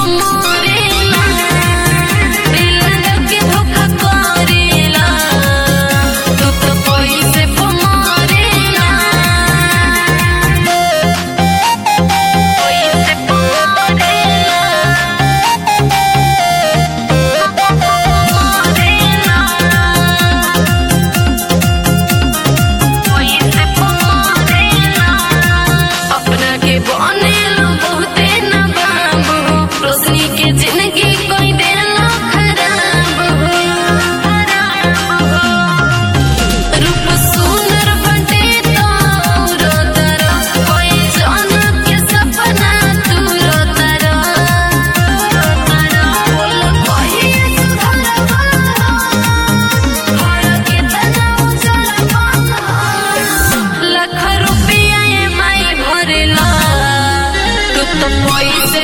मरेला दिल लगा के धोखा करेला तू तो पैसे पे मरेला पैसे पे मरेला अपना के बनेलो बहुते न बाबू रोशनी के जिंदगी कोई देलो खराब हो रूप सुंदर बटे तो रोतर कोई जान के सपना तू रोतर बोल कोई सुधरवा घर के तनाव चलवा लाख रुपया माई भरेला तू तो पैसे